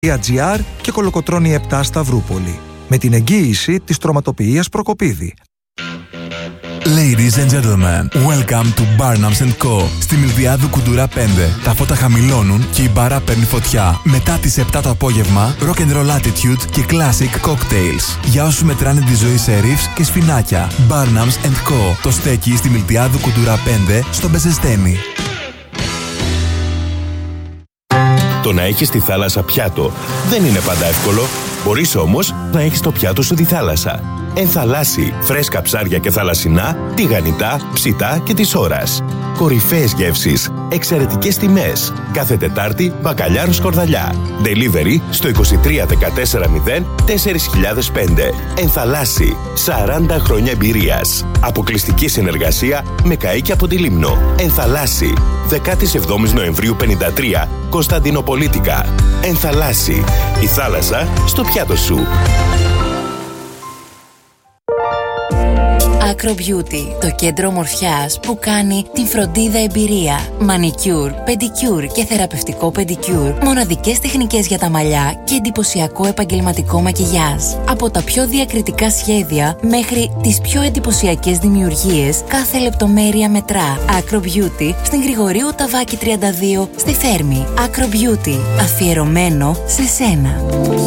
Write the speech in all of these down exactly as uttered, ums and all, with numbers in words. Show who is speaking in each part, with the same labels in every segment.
Speaker 1: .gr και Κολοκοτρώνη επτά Σταυρούπολη. Με την εγγύηση της Τροματοποιίας Προκοπίδη.
Speaker 2: Ladies and gentlemen, welcome to Barnums and Co. Στη Μιλδιάδου Κουντουρά πέντε. Τα φώτα χαμηλώνουν και η μπάρα παίρνει φωτιά. Μετά τις επτά το απόγευμα, rock and roll attitude και classic cocktails. Για όσους μετράνε τη ζωή σε ρίφς και σφινάκια. Barnums and Co. Το στέκει στη Μιλδιάδου Κουντουρά πέντε, στο Μπεζεστένι.
Speaker 3: Το να έχεις τη θάλασσα πιάτο δεν είναι πάντα εύκολο. Μπορείς όμως να έχεις το πιάτο σου τη θάλασσα. Ενθαλάσσι, φρέσκα ψάρια και θαλασσινά, τηγανιτά, ψητά και της ώρας. Κορυφαίες γεύσεις, εξαιρετικές τιμές. Κάθε Τετάρτη, μπακαλιάρο σκορδαλιά. Delivery στο είκοσι τρία δεκατέσσερα μηδέν τέσσερα χιλιάδες πέντε. Ενθαλάσσι, σαράντα χρόνια εμπειρίας. Αποκλειστική συνεργασία με καΐκια από τη Λίμνο. Ενθαλάσσι, δεκαεπτά Νοεμβρίου πενήντα τρία, Κωνσταντινοπολίτικα. Ενθαλάσσι, η θάλασσα στο πιάτο σου.
Speaker 4: Acro Beauty, το κέντρο ομορφιάς που κάνει την φροντίδα εμπειρία. Μανικιούρ, πεντικιούρ και θεραπευτικό πεντικιούρ. Μοναδικές τεχνικές για τα μαλλιά και εντυπωσιακό επαγγελματικό μακιγιάζ. Από τα πιο διακριτικά σχέδια μέχρι τις πιο εντυπωσιακές δημιουργίες, κάθε λεπτομέρεια μετρά. Acro Beauty, στην Γρηγορίου Ταβάκη τριάντα δύο, στη Θέρμη. Acro Beauty, αφιερωμένο σε σένα.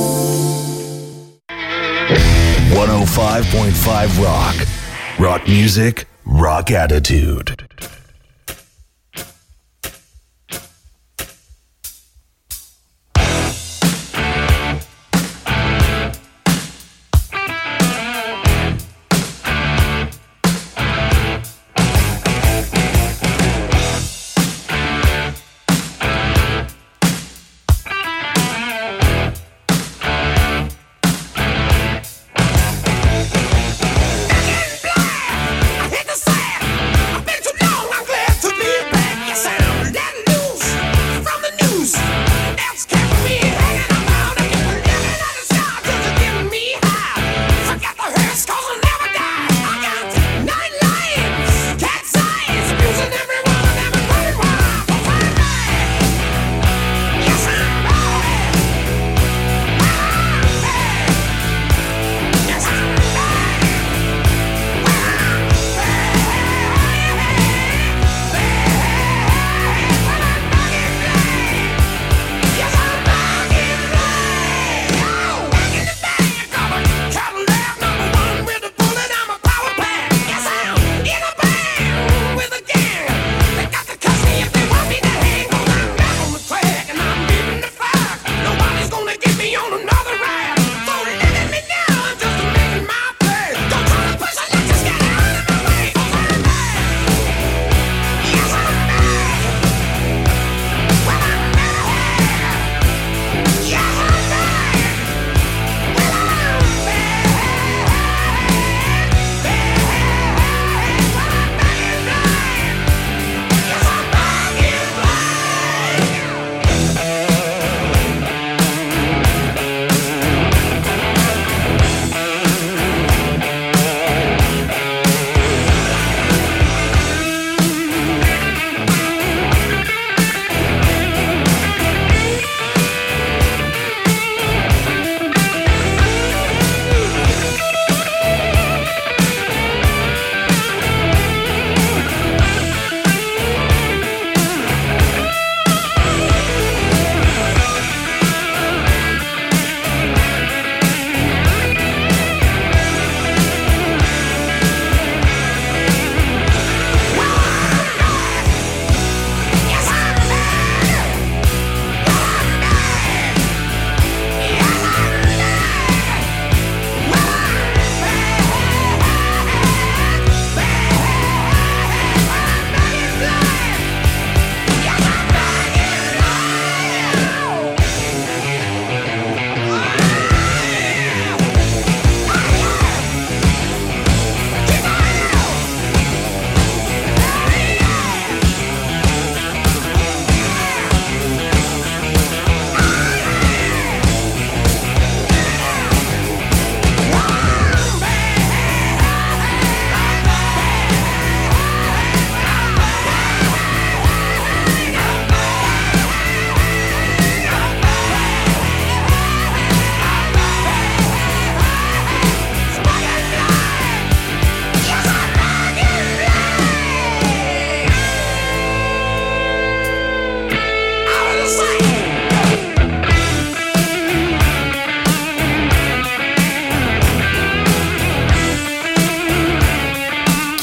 Speaker 5: εκατόν πέντε κόμμα πέντε Rock. Rock music, rock attitude.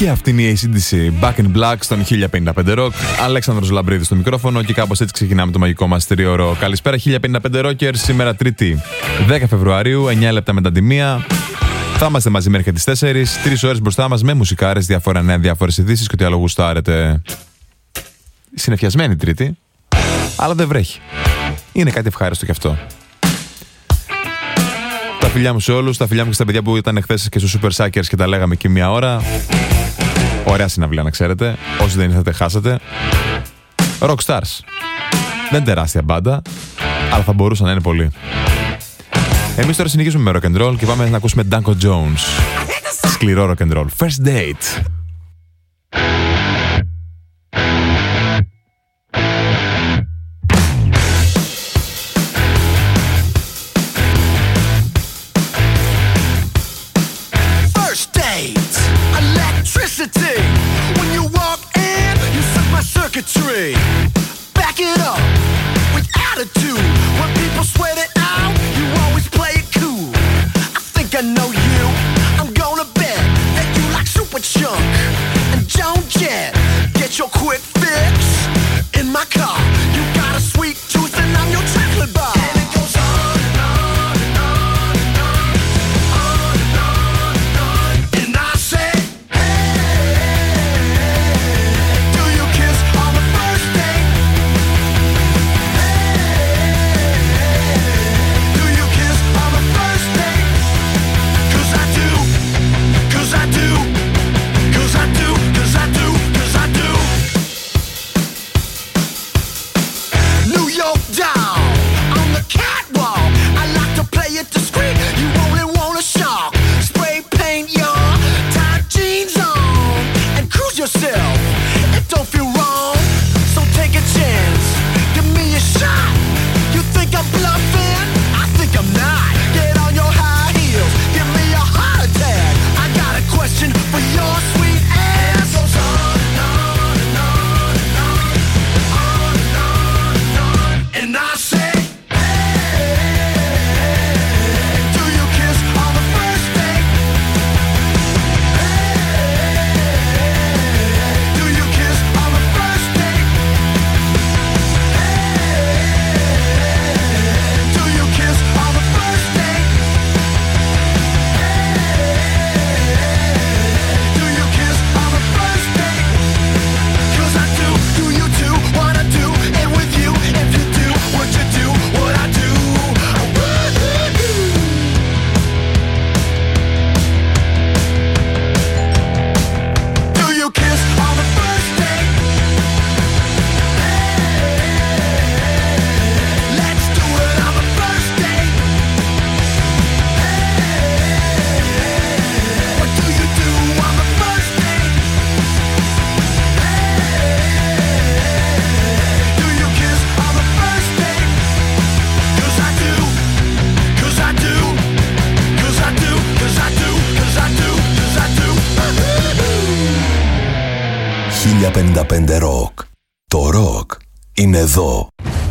Speaker 2: Και αυτή είναι η έι σι ντι σι Back in Black στον χίλια πενήντα πέντε Rock. Αλέξανδρος Λαμπρίδης στο μικρόφωνο και κάπως έτσι ξεκινάμε το μαγικό μας τριώρο. Καλησπέρα χίλια πενήντα πέντε Rockers. Σήμερα Τρίτη δέκα Φεβρουαρίου, εννιά λεπτά μετά τη μία. Θα είμαστε μαζί μέχρι τις τέσσερις. Τρεις ώρες μπροστά μας με μουσικάρες, διάφορα νέα, διάφορες ειδήσεις και ό,τι άλλο γουστάρετε. Συνεφιασμένη Τρίτη, αλλά δεν βρέχει. Είναι κάτι ευχάριστο κι αυτό. Τα φιλιά μου σε όλους, τα φιλιά μου και στα παιδιά που ήταν χθες και στο Super Suckers και τα λέγαμε εκεί μία ώρα. Ωραία συναυλία να ξέρετε. Όσοι δεν ήρθατε, χάσατε. Rockstars. Δεν τεράστια μπάντα, αλλά θα μπορούσαν να είναι πολύ. Εμείς τώρα συνεχίζουμε με rock and roll και πάμε να ακούσουμε Danko Jones. Σκληρό rock and roll. First Date.
Speaker 6: When you walk in, you set my circuitry. Back it up with attitude. When people sweat it out, you always play it cool. I think I know you. I'm gonna bet that you like Super Chunk and Joan Jett. Get your quick fix in my car. You got a sweet tooth and I'm your chocolate bar. And it goes on and on and on and on, on and on and on. And I say, yourself. It don't feel wrong, so take a chance. Give me a shot. You think I'm bluffing? I think I'm not. Get on your high heels. Give me a heart attack. I got a question for your sweet ass. It goes on and on and on and on, on and on and on. And I say, hey, do you kiss on the first date? χίλια πενήντα πέντε Rock. Το rock είναι εδώ.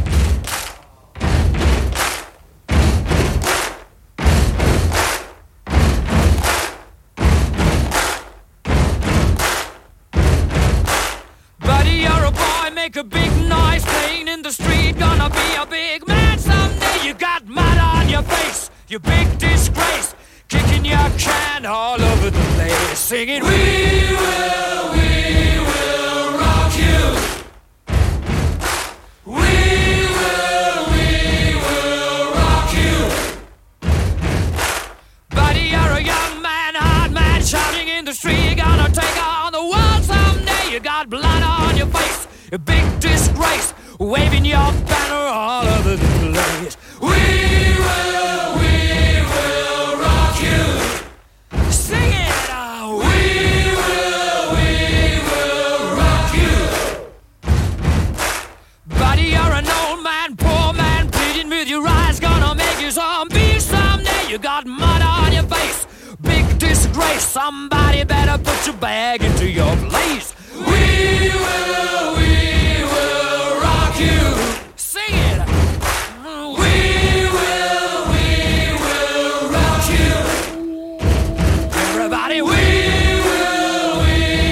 Speaker 7: Buddy, you're a boy, make a big noise playing in the street. Gonna be a big man someday. You got mud on your face, you big disgrace. Kicking your can all over the place, singing, we will, we will rock you. We will, we will rock you. Buddy, you're a young man, hard man, shouting in the street. You're gonna take on the world someday. You got blood on your face, a big disgrace, waving your banner all over the place. We will, we will rock you. Sing it out. We will, we will rock you. Buddy, you're an old man, poor man, pleading with your eyes, gonna make you zombie someday. You got mud on your face, big disgrace. Somebody better put your bag into your place. We will, we will rock you. Sing it. We will, we will rock you. Everybody, we will, we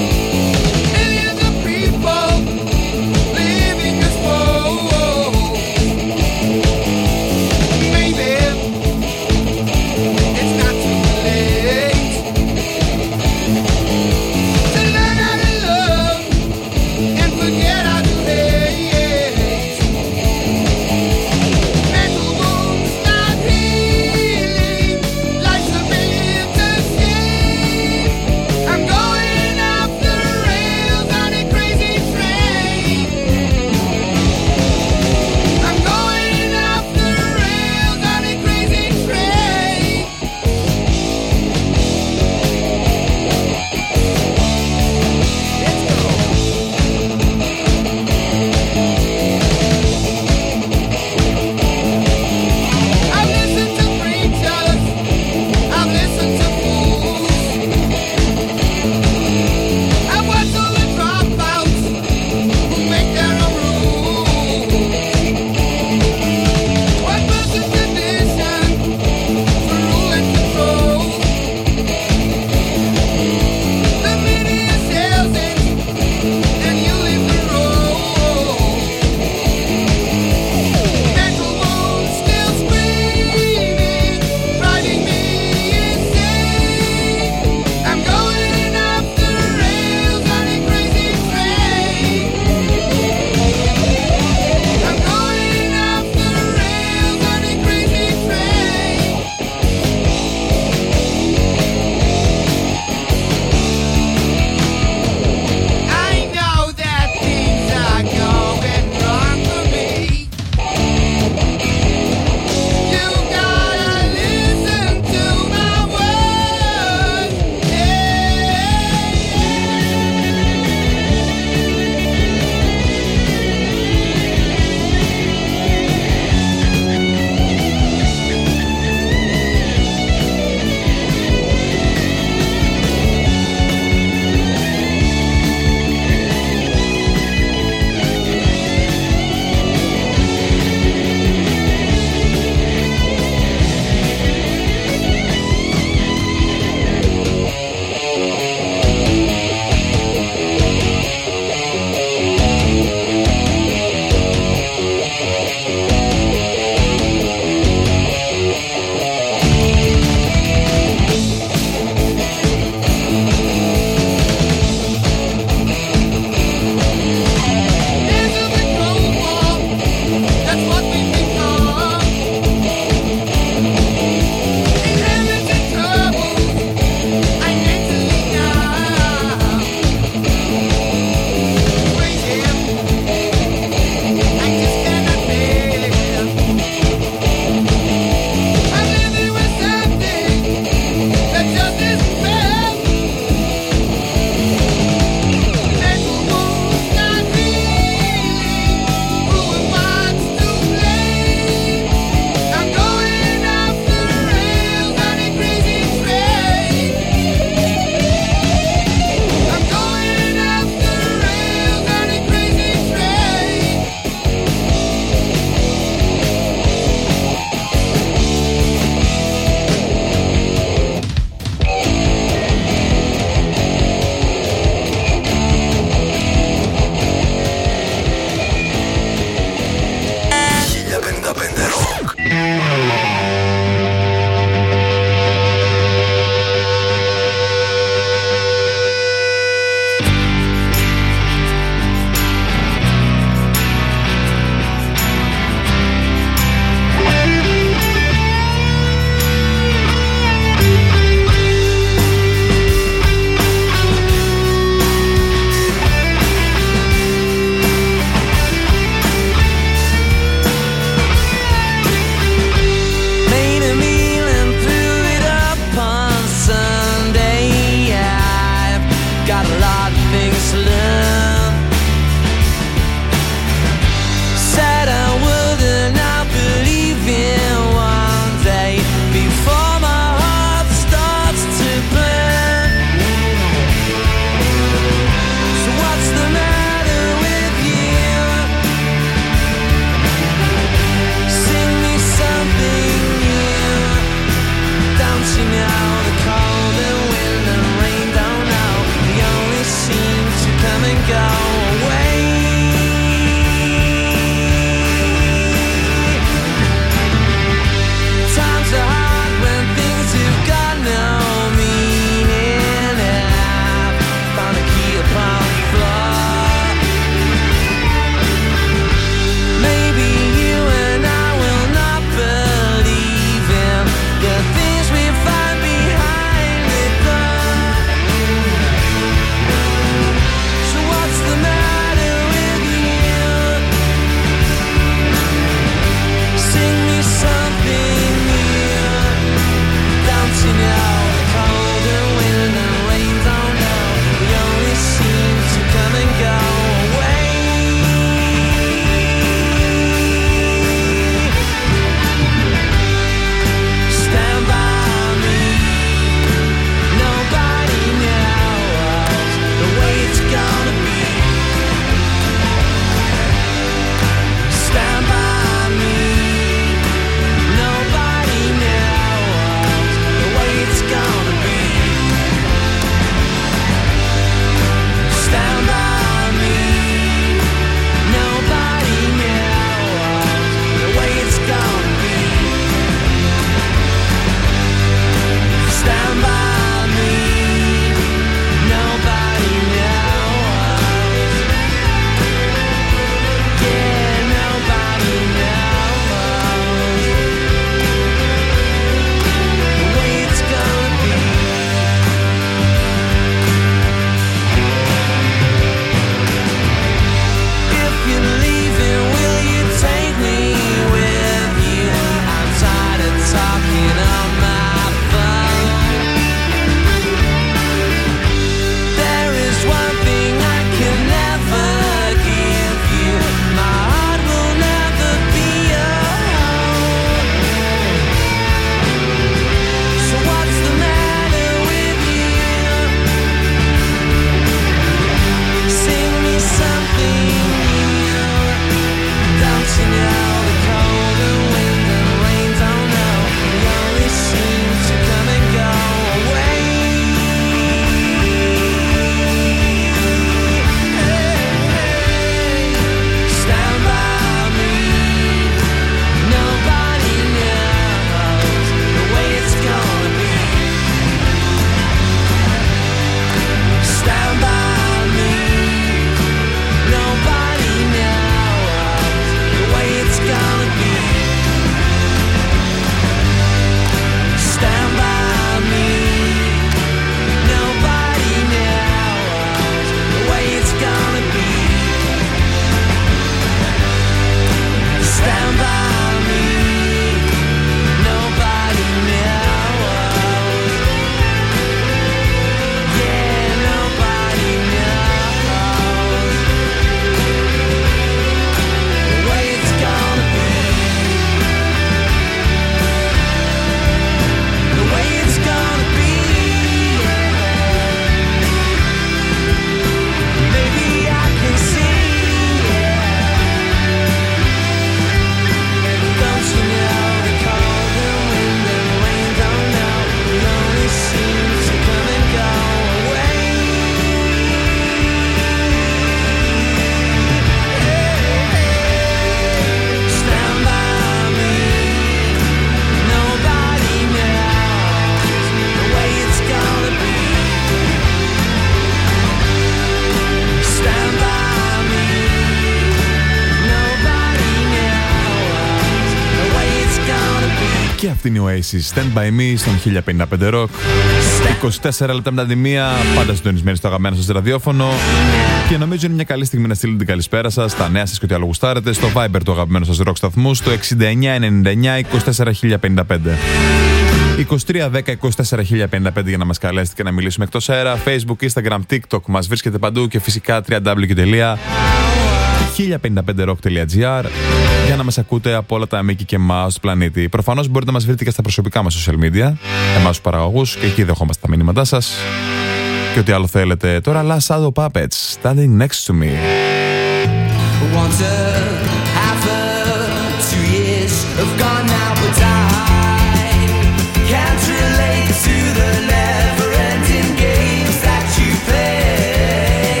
Speaker 2: Αυτή είναι η Oasis, Stand By Me στον χίλια πενήντα πέντε Rock. είκοσι τέσσερα λεπτά μετά τη μία, πάντα συντονισμένοι στο αγαπημένο σας ραδιόφωνο. Και νομίζω είναι μια καλή στιγμή να στείλετε την καλησπέρα σας, τα νέα σας και ό,τι άλλο γουστάρετε, στο Viber του αγαπημένου σας rock σταθμού, στο εξήντα εννιά ενενήντα εννιά είκοσι τέσσερα χίλια πενήντα πέντε. είκοσι τρία δέκα είκοσι τέσσερα χίλια πενήντα πέντε για να μας καλέσετε και να μιλήσουμε εκτός αέρα. Facebook, Instagram, TikTok, μας βρίσκεται παντού και φυσικά double-u double-u double-u τελεία χίλια πενήντα πέντε rock τελεία τζι άρ για να μας ακούτε από όλα τα μήκη και μας του πλανήτη. Προφανώς μπορείτε να μας βρείτε και στα προσωπικά μας social media, εμάς τους παραγωγούς, και εκεί δεχόμαστε τα μηνύματά σας. Και ό,τι άλλο θέλετε. Τώρα Last Shadow Puppets, Standing Next to Me.
Speaker 6: Once a half a two years have gone now, but I can't relate to the never-ending games that you play.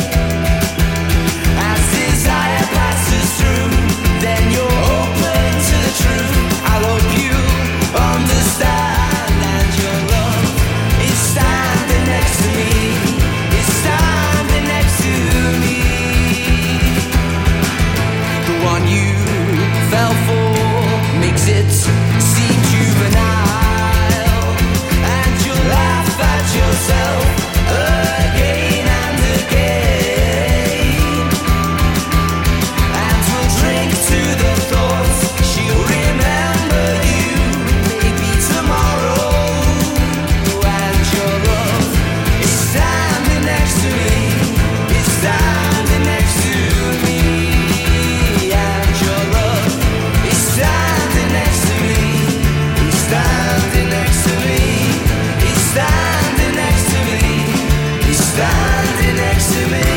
Speaker 6: As desire passes through, then you're open to the truth. I hope you understand that your love is standing next to me. It's standing next to me. The one you fell for makes it seem juvenile, and you laugh at yourself again and again, and we'll drink to the thoughts she'll remember you maybe tomorrow, and your love is standing next to me, it's standing next to me, and your love is standing next to me, it's standing next to me, it's standing next to me, it's standing next to me.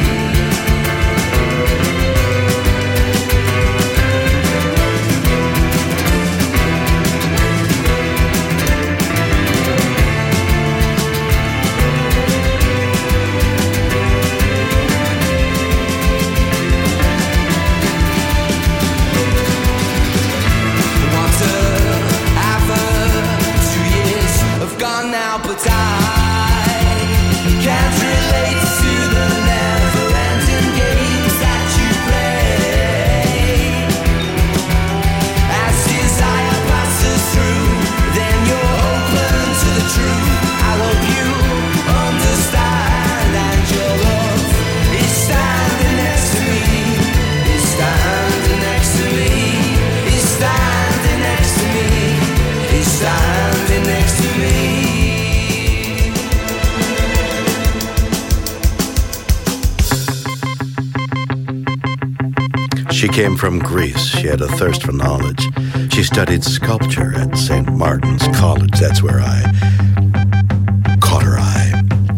Speaker 6: Once a half a two years have gone now, but I can't relate to the never-ending games that you play. As desire passes through, then you're open to the truth. I hope you understand that your love is standing next to me. It's standing next to me. It's standing next to me. It's standing next to me.
Speaker 8: She came from Greece. She had a thirst for knowledge. She studied sculpture at Saint Martin's College. That's where I caught her eye.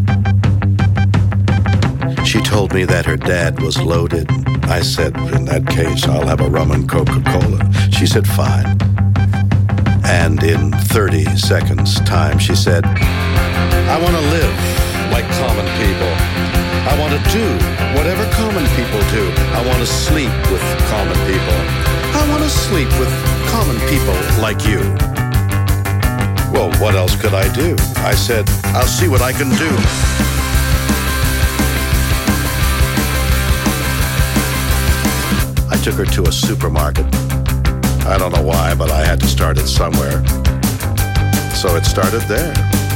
Speaker 8: She told me that her dad was loaded. I said, in that case, I'll have a rum and Coca-Cola. She said, fine. And in thirty seconds time, she said, I want to live like common people. I want to do whatever common people do. I want to sleep with common people. I want to sleep with common people like you. Well, what else could I do? I said, I'll see what I can do. I took her to a supermarket. I don't know why, but I had to start it somewhere. So it started there.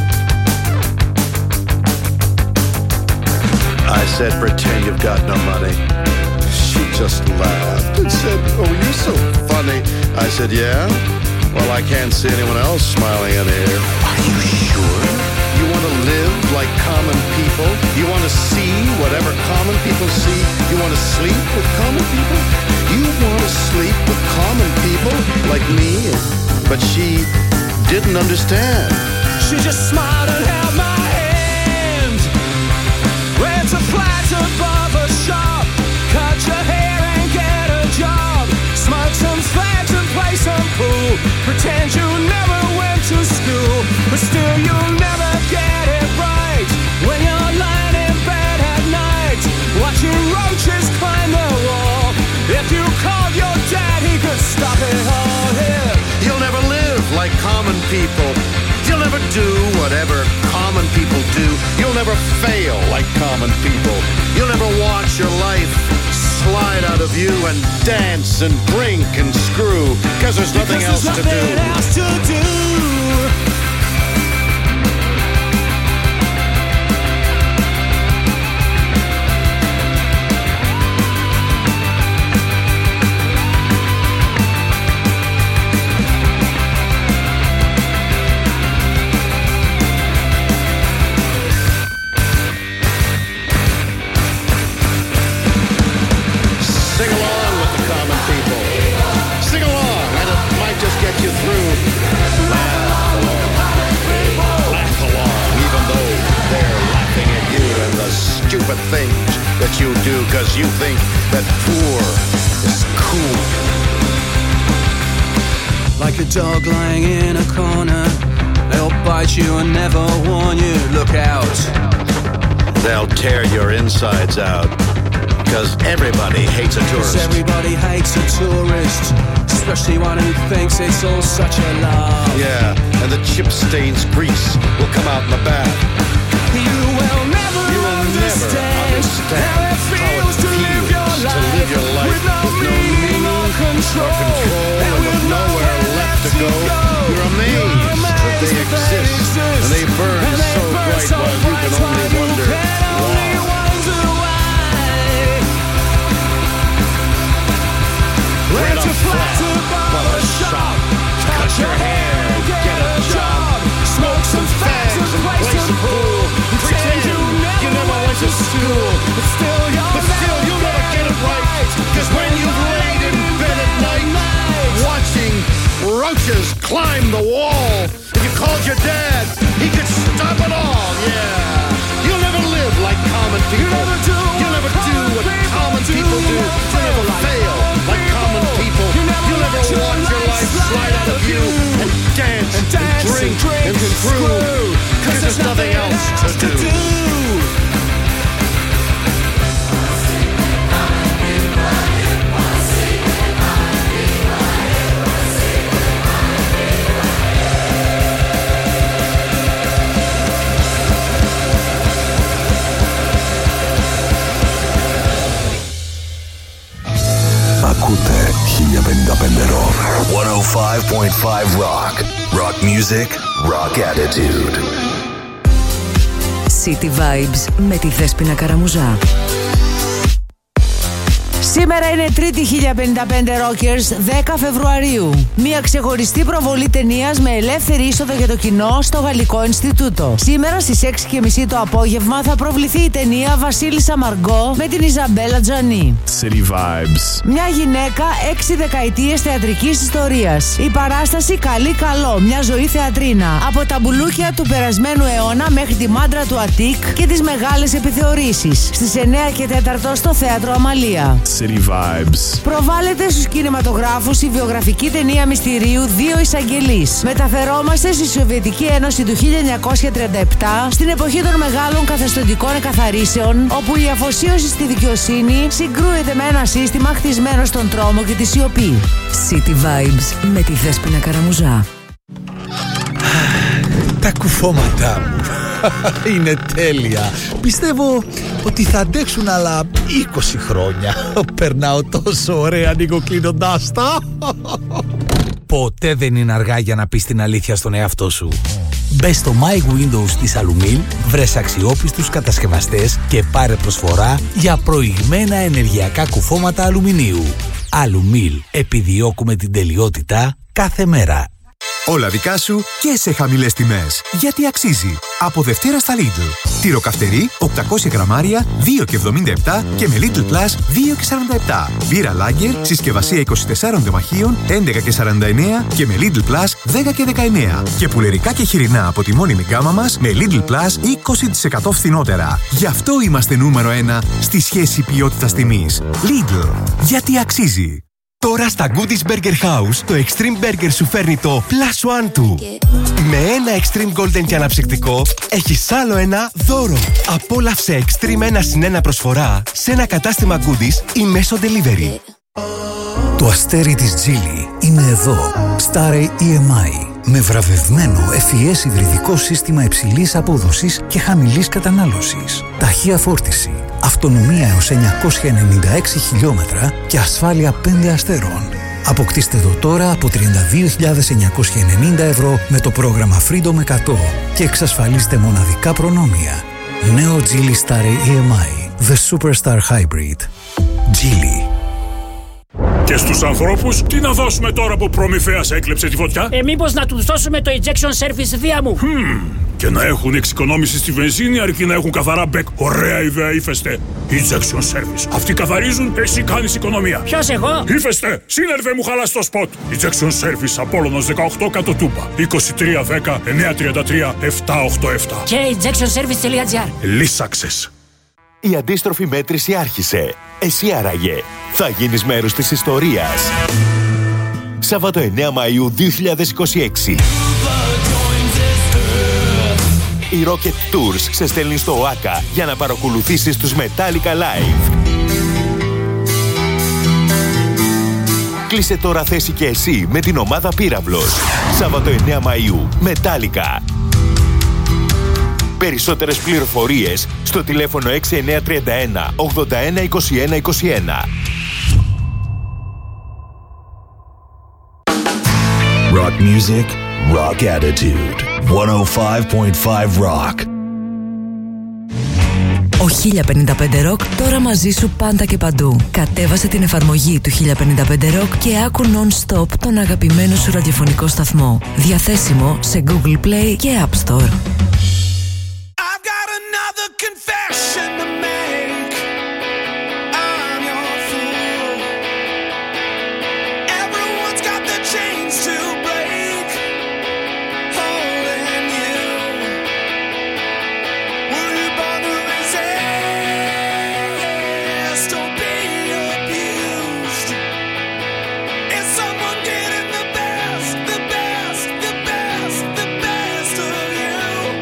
Speaker 8: I said, pretend you've got no money. She just laughed and said, oh, you're so funny. I said, yeah? Well, I can't see anyone else smiling in here. Are you sure? You want to live like common people? You want to see whatever common people see? You want to sleep with common people? You want to sleep with common people like me? But she didn't understand.
Speaker 7: She just smiled and held my hand. Went to flat above a shop, cut your hair and get a job, smoke some fags and play some pool, pretend you never went to school, but still you'll never get it right when you're lying in bed at night, watching roaches climb the wall. If you called your dad, he could stop it all here.
Speaker 8: You'll never live like common people. You'll never do whatever common people do. You'll never fail like common people. You'll never watch your life slide out of of you and dance and drink and screw, cause there's nothing
Speaker 6: because
Speaker 8: else
Speaker 6: there's
Speaker 8: to
Speaker 6: nothing
Speaker 8: do.
Speaker 6: else to do.
Speaker 8: Things that you do because you think that poor is cool.
Speaker 6: Like a dog lying in a corner, they'll bite you and never warn you. Look out.
Speaker 8: They'll tear your insides out because everybody hates a tourist.
Speaker 6: Because everybody hates a tourist, especially one who thinks it's all such a laugh.
Speaker 8: Yeah, and the chip stains grease will come out in the bath.
Speaker 6: You will never
Speaker 8: You will
Speaker 6: understand,
Speaker 8: never understand
Speaker 6: how it feels,
Speaker 8: how it
Speaker 6: to, live your
Speaker 8: feels
Speaker 6: life,
Speaker 8: to live your life
Speaker 6: with no
Speaker 8: with no
Speaker 6: meaning
Speaker 8: meaning
Speaker 6: or control,
Speaker 8: or control,
Speaker 6: and
Speaker 8: and with nowhere left to go. You're amazed that they exist, and they burn
Speaker 6: and they
Speaker 8: so
Speaker 6: burn
Speaker 8: bright
Speaker 6: so
Speaker 8: while you can
Speaker 6: bright
Speaker 8: only
Speaker 6: while you
Speaker 8: wonder
Speaker 6: can only
Speaker 8: why.
Speaker 6: wonder why. Rent a flat to barber shop, cut your hair, get a job, smoke some fags and play some pool. Pretend you never went to school, but still you'll
Speaker 8: But still, you'll never get it right, because when you've laid in bed at night, watching roaches climb the wall, and you called your dad, he could stop it all, yeah. You'll never live like common people. You'll never do what common people do. You'll never fail like common people. You'll never watch your life slide out of you and dance and drink and screw, because there's nothing else to do.
Speaker 5: Ακούτε χίλια πενήντα πέντε Rock. εκατόν πέντε κόμμα πέντε Rock. Rock music, rock attitude.
Speaker 9: City Vibes με τη Δέσποινα Καραμουζά.
Speaker 10: Σήμερα είναι Τρίτη χίλια πενήντα πέντε Rockers, δέκα Φεβρουαρίου. Μια ξεχωριστή προβολή ταινίας με ελεύθερη είσοδο για το κοινό στο Γαλλικό Ινστιτούτο. Σήμερα στις έξι και μισή το απόγευμα θα προβληθεί η ταινία Βασίλισσα Μαργκό με την Ιζαμπέλα Τζανί.
Speaker 2: City Vibes.
Speaker 10: Μια γυναίκα έξι δεκαετίες θεατρικής ιστορίας. Η παράσταση καλή καλό, μια ζωή θεατρίνα. Από τα μπουλούκια του περασμένου αιώνα μέχρι τη μάντρα του Αττικ και τις μεγάλες επιθεωρήσεις. Στις εννιά και τέσσερα στο Θέατρο Αμαλία.
Speaker 2: City Vibes.
Speaker 10: Προβάλλεται στους κινηματογράφους η βιογραφική ταινία μυστηρίου Δύο Εισαγγελείς. Μεταφερόμαστε στη Σοβιετική Ένωση του χίλια εννιακόσια τριάντα επτά, στην εποχή των μεγάλων καθεστωτικών εκαθαρίσεων, όπου η αφοσίωση στη δικαιοσύνη συγκρούεται με ένα σύστημα χτισμένο στον τρόμο και τη σιωπή.
Speaker 9: City Vibes με τη Δέσποινα Καραμουζά.
Speaker 11: Τα κουφώματά μου είναι τέλεια. Πιστεύω ότι θα αντέξουν άλλα είκοσι χρόνια. Περνάω τόσο ωραία νοικοκλίνοντάς τα. Ποτέ δεν είναι αργά για να πεις την αλήθεια στον εαυτό σου. Μπες στο My Windows της Alumil, βρες αξιόπιστους κατασκευαστές και πάρε προσφορά για προηγμένα ενεργειακά κουφώματα αλουμινίου. Alumil, επιδιώκουμε την τελειότητα κάθε μέρα.
Speaker 12: Όλα δικά σου και σε χαμηλές τιμές. Γιατί αξίζει. Από Δευτέρα στα Lidl. Τυροκαυτερί οκτακόσια γραμμάρια δύο και εβδομήντα επτά και με Lidl Plus δύο και σαράντα επτά. Μπύρα Lager συσκευασία είκοσι τεσσάρων τεμαχίων έντεκα και σαράντα εννέα και με Lidl Plus δέκα και δεκαεννέα. Και πουλερικά και χοιρινά από τη μόνιμη γκάμα μας με Lidl Plus είκοσι τοις εκατό φθηνότερα. Γι' αυτό είμαστε νούμερο ένα στη σχέση ποιότητας τιμής. Lidl. Γιατί αξίζει. Τώρα στα Goodies Burger House το Extreme Burger σου φέρνει το Plus One του. Με ένα Extreme Golden και αναψυκτικό έχεις άλλο ένα δώρο. Απόλαυσε Extreme ένα συν ένα προσφορά σε ένα κατάστημα Goodies ή μέσω delivery.
Speaker 11: Το αστέρι της Geely είναι εδώ. Star ι εμ άι.
Speaker 13: με βραβευμένο εφ ι ες υβριδικό σύστημα υψηλής απόδοσης και χαμηλής κατανάλωσης. Ταχεία φόρτιση, αυτονομία έως εννιακόσια ενενήντα έξι χιλιόμετρα και ασφάλεια πέντε αστέρων. Αποκτήστε το τώρα από τριάντα δύο χιλιάδες εννιακόσια ενενήντα ευρώ με το πρόγραμμα Freedom εκατό και εξασφαλίστε μοναδικά προνόμια. Νέο Geely Star ι εμ άι, The Superstar Hybrid. Geely.
Speaker 14: Και στους ανθρώπους, τι να δώσουμε τώρα που Προμηθέας έκλεψε τη φωτιά?
Speaker 15: Ε, μήπως να τους δώσουμε το Injection Service δία μου.
Speaker 14: Hmm. Και να έχουν εξοικονόμηση στη βενζίνη αρκεί να έχουν καθαρά μπεκ. Ωραία ιδέα, Ύφεστε. Injection Service. Αυτοί καθαρίζουν, εσύ κάνεις οικονομία.
Speaker 15: Ποιος, εγώ?
Speaker 14: Ύφεστε. Σύνερβε μου χαλάς το σποτ. Injection Service, Απόλλωνας δεκαοκτώ, κάτω Τούμπα. είκοσι τρία δέκα εννιακόσια τριάντα τρία επτακόσια ογδόντα επτά.
Speaker 15: Και injectionservice.gr.
Speaker 14: Λύσαξες.
Speaker 3: Η αντίστροφη μέτρηση άρχισε. Εσύ άραγε θα γίνεις μέρος της ιστορίας. Σάββατο εννέα Μαΐου δύο χιλιάδες είκοσι έξι. Η Rocket Tours σε στέλνει στο ΟΑΚΑ για να παρακολουθήσεις τους Metallica Live. Κλείσε τώρα θέση και εσύ με την ομάδα Πύραυλος. Σάββατο εννέα Μαΐου, Metallica. Περισσότερες πληροφορίες στο τηλέφωνο έξι εννιά τρία ένα ογδόντα ένα είκοσι ένα είκοσι ένα.
Speaker 5: Rock music, rock attitude. εκατόν πέντε κόμμα πέντε Rock.
Speaker 9: Ο χίλια πενήντα πέντε Rock τώρα μαζί σου πάντα και παντού. Κατέβασε την εφαρμογή του χίλια πενήντα πέντε Rock και άκου non-stop τον αγαπημένο σου ραδιοφωνικό σταθμό. Διαθέσιμο σε Google Play και App Store.
Speaker 6: Confession to make. I'm your fool. Everyone's got the chains to break, holding you. Were you born to resist or be abused? Is someone getting the best, the best, the best, the best of you?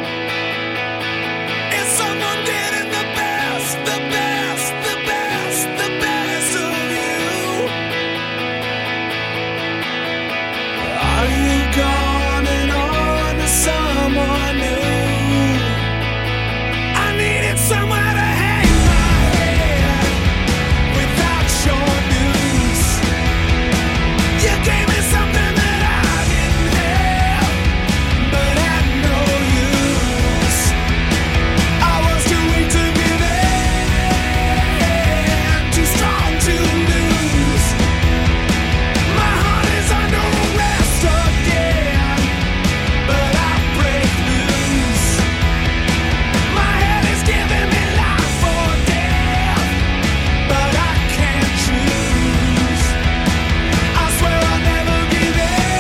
Speaker 6: Is someone getting the best, the best, the best, the best of you? Are you gone and on to someone new? I needed somewhere to hang my head without your news. You gave me something that I didn't have, but had no use. I was too weak to give in, too strong to lose. My heart is under arrest again, but I break loose. My head is giving me life or death, but I can't choose. I swear I'll never give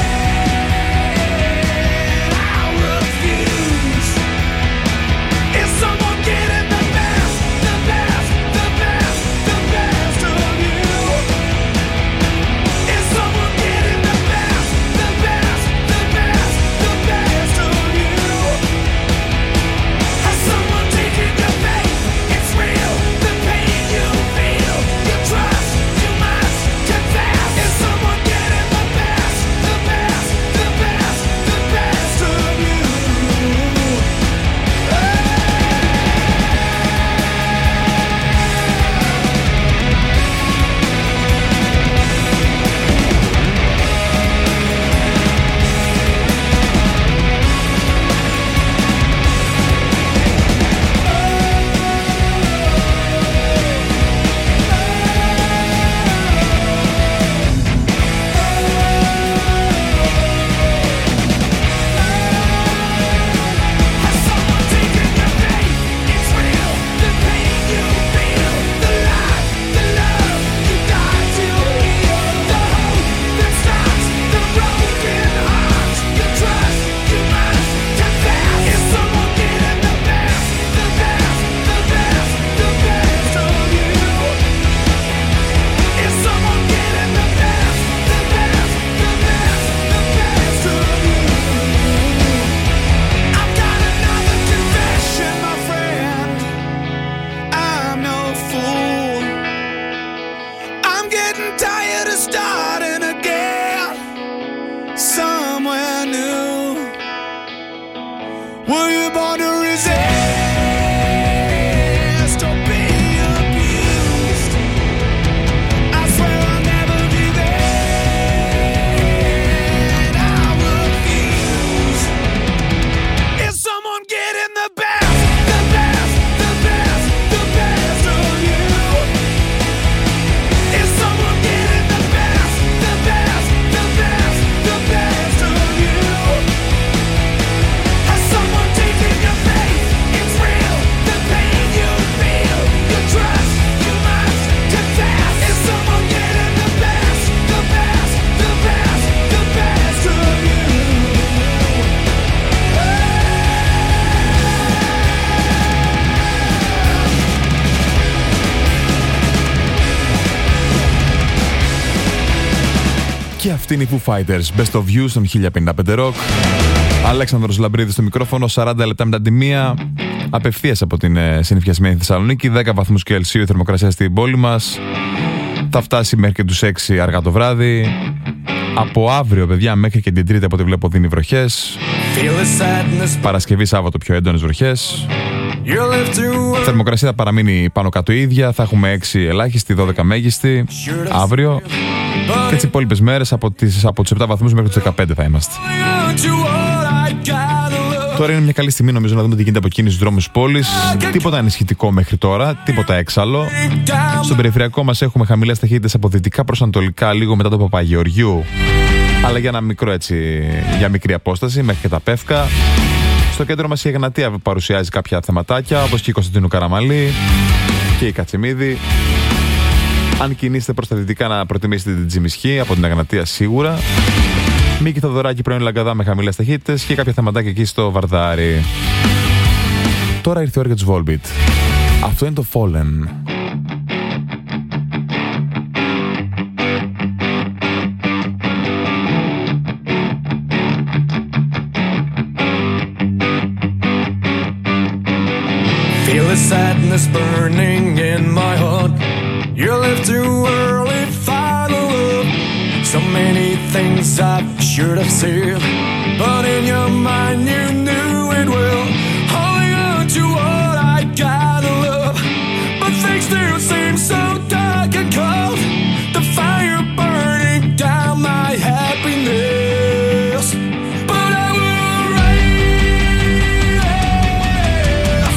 Speaker 6: in, I refuse. Is someone getting the best, the best, the best, the best of you? Is someone getting the best, the best, the best, the best of you? Has someone taken your faith? It's real, the pain you feel, you trust, you must confess. Is someone getting the best, the best, the best, the best of you? Tired of starting again somewhere new.
Speaker 16: Και αυτή είναι η Foo Fighters, Best of You στον χίλια πενήντα πέντε Rock. Αλέξανδρος Λαμπρίδης στο μικρόφωνο, σαράντα λεπτά μετά τη μία. Απευθείας από την ε, συννεφιασμένη Θεσσαλονίκη, δέκα βαθμούς Κελσίου η θερμοκρασία στην πόλη μας. Θα φτάσει μέχρι και τους έξι αργά το βράδυ. Από αύριο, παιδιά, μέχρι και την Τρίτη, από ό,τι βλέπω, δίνει βροχές. Παρασκευή, Σάββατο πιο έντονες βροχές. Η θερμοκρασία θα παραμείνει πάνω κάτω ίδια. Θα έχουμε έξι ελάχιστη, δώδεκα μέγιστη αύριο. Και τις υπόλοιπες μέρες από, τις, από τους επτά βαθμούς μέχρι τους δεκαπέντε θα είμαστε. Τώρα είναι μια καλή στιγμή, νομίζω, να δούμε τι γίνεται από εκείνη στους δρόμους της πόλης. Τίποτα ανησυχητικό μέχρι τώρα, τίποτα έξαλλο. Στον περιφερειακό μας έχουμε χαμηλές ταχύτητες από δυτικά προς ανατολικά, λίγο μετά το Παπαγεωργιού. Αλλά για ένα μικρό έτσι, για μικρή απόσταση, μέχρι και τα Πεύκα. Στο κέντρο μας η Εγνατία παρουσιάζει κάποια θεματάκια, όπως και η Κωνσταντίνου Καραμαλή και η Κατσιμίδη. Αν κινήσετε προς τα δυτικά, να προτιμήσετε την Τζιμισχή από την Εγνατία σίγουρα. Μίκη Θοδωράκη, πρώην Λαγκαδά με χαμηλές ταχύτητες και κάποια θεματάκια εκεί στο Βαρδάρι. Τώρα ήρθε η ώρα για τους Volbeat. Αυτό είναι το Fallen.
Speaker 6: Feel the sadness burning in my heart. You left too early, final love. So many things I should have said, but in your mind you knew it well. Holding on to what I gotta love, but things still seem so dark and cold. The fire burning down my happiness, but I will rise.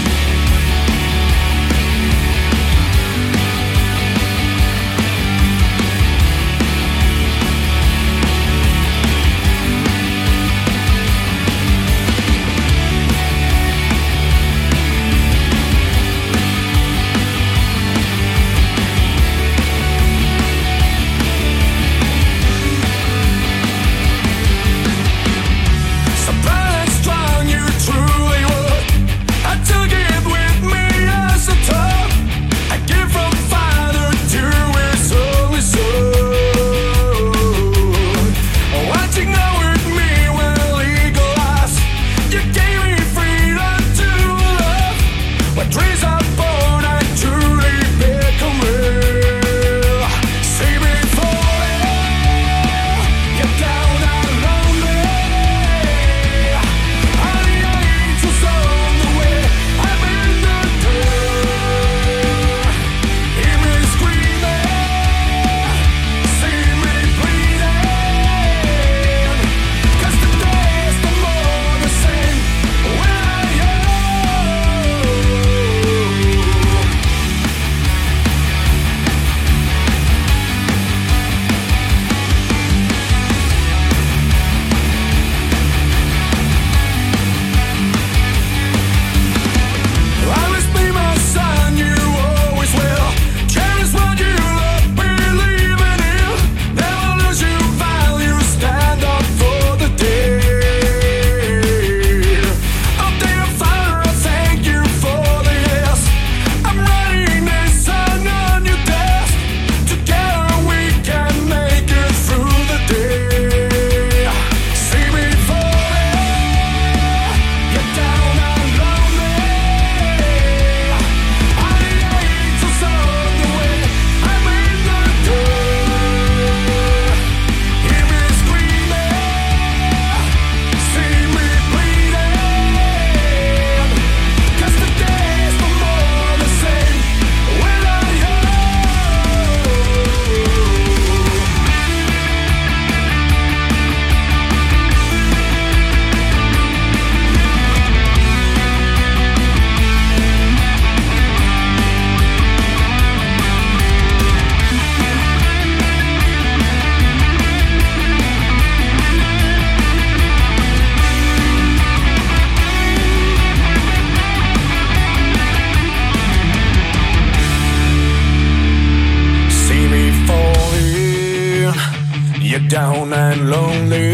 Speaker 6: down and lonely.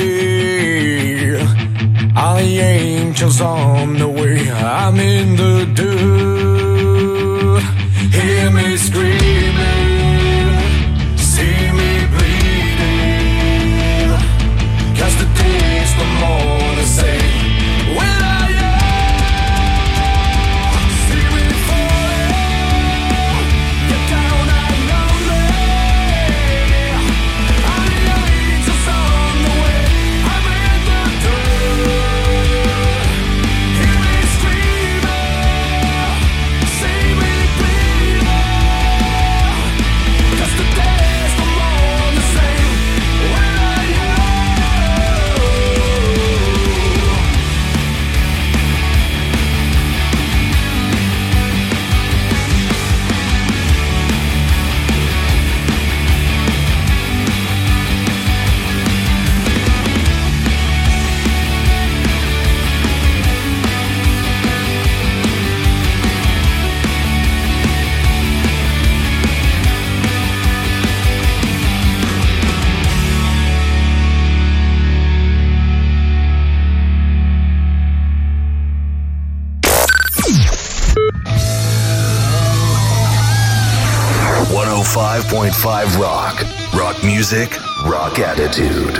Speaker 6: All the angels on the way. I'm in the dirt. Hear me screaming, see me bleeding.
Speaker 5: point five Rock. Rock music, rock attitude.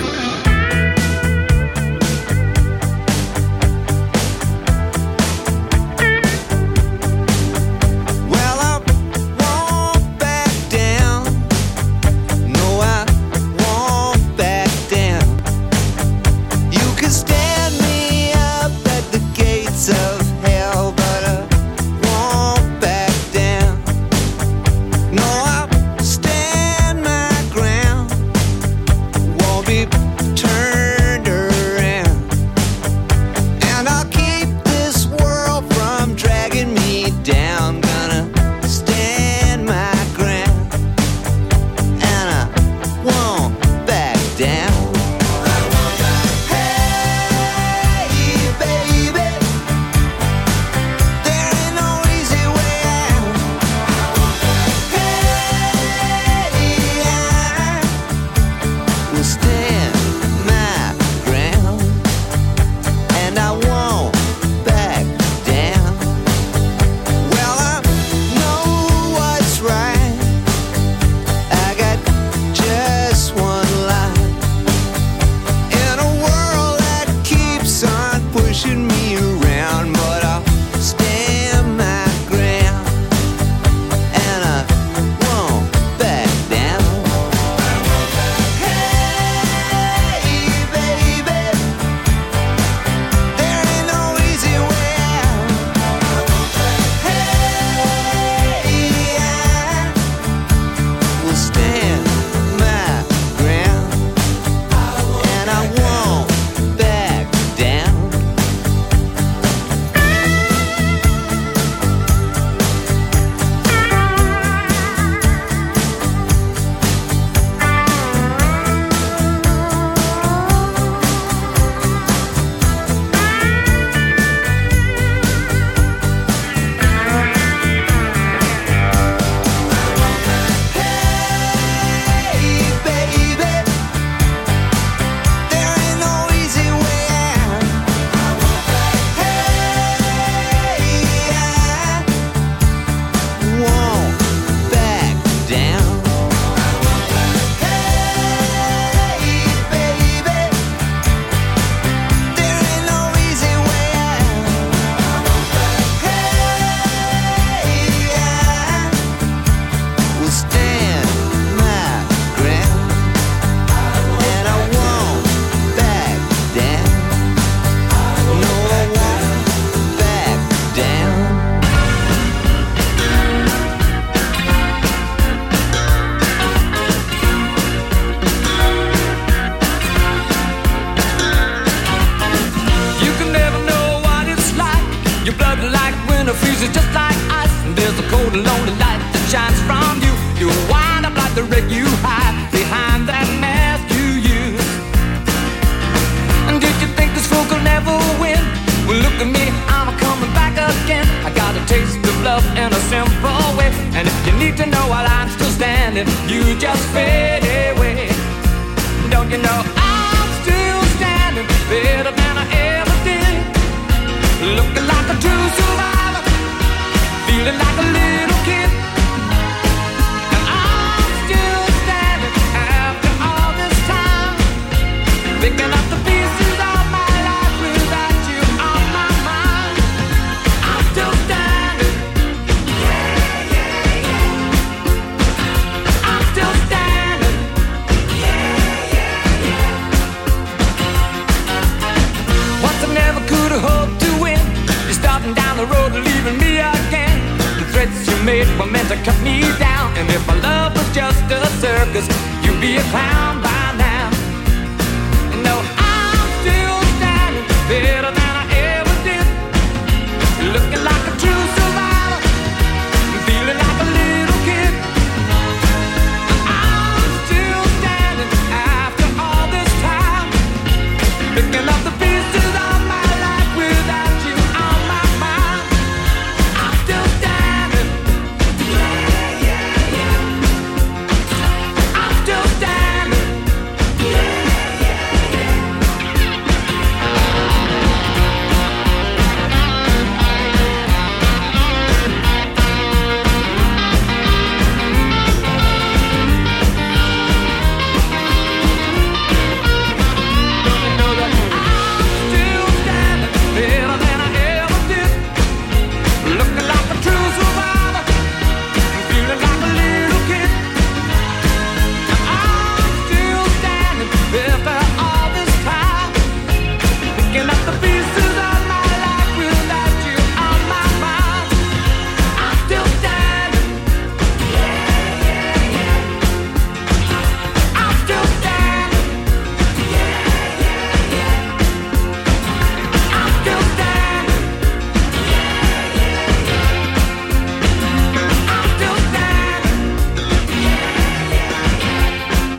Speaker 6: Still standing.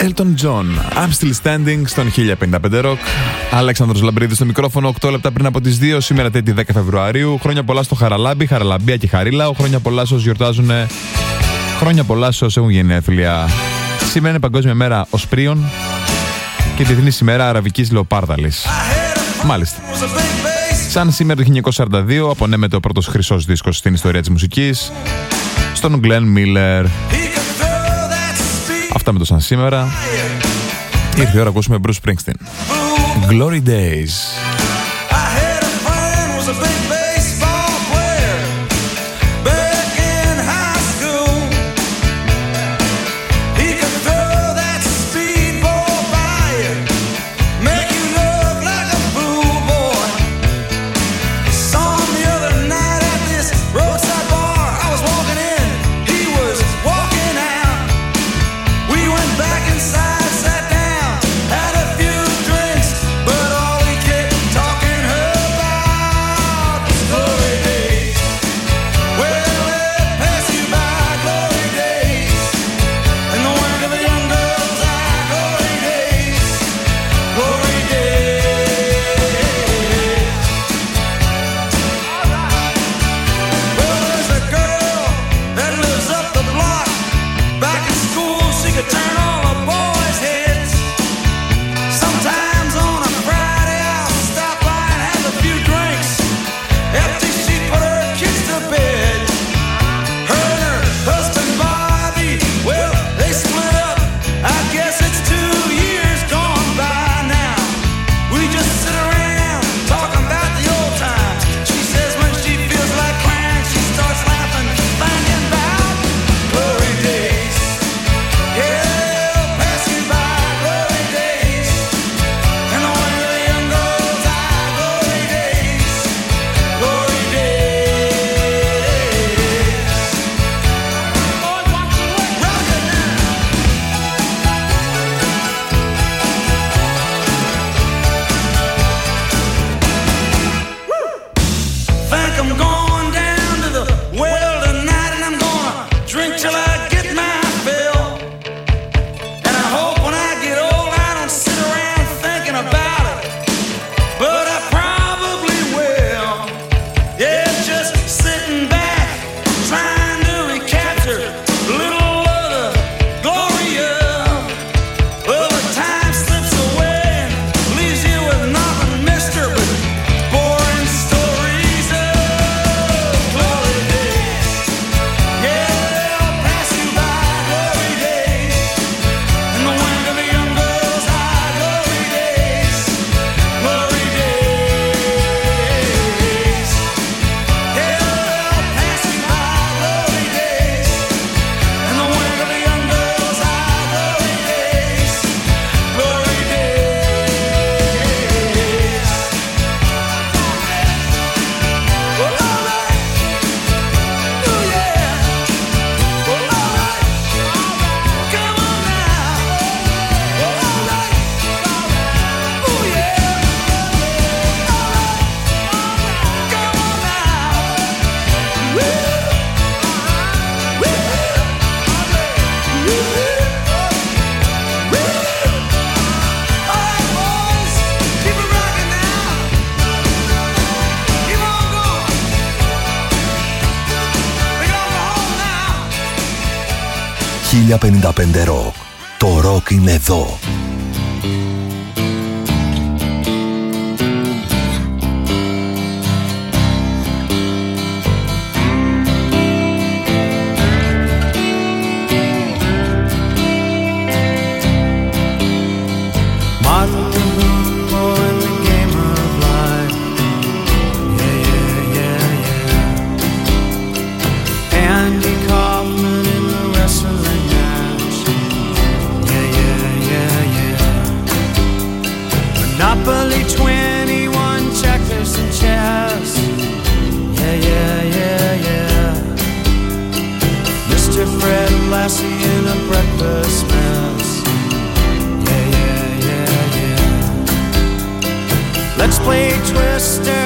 Speaker 16: Elton John, I'm Still Standing στον χίλια πενήντα πέντε Rock. Αλέξανδρος Λαμπρίδης στο μικρόφωνο, οκτώ λεπτά πριν από τις δύο. Σήμερα Τέτη δέκα Φεβρουαρίου. Χρόνια πολλά στο Χαραλάμπη, Χαραλαμπία και Χαρίλαο. Χρόνια πολλά σε όσους γιορτάζουν. Χρόνια πολλά σε όσους έχουν γενέθλια. Σήμερα είναι Παγκόσμια Μέρα Οσπρίων και Διεθνής ημέρα Αραβικής Λεοπάρδαλης. Μάλιστα. Σαν σήμερα το χίλια εννιακόσια σαράντα δύο απονέμεται ο πρώτος χρυσός δίσκος στην ιστορία της μουσικής στον Glenn Miller. Αυτά με το σαν σήμερα. Ήρθε η ώρα να ακούσουμε Bruce Springsteen. Glory Days.
Speaker 5: χίλια πενήντα πέντε Rock. Το ροκ είναι εδώ.
Speaker 6: Let's play Twister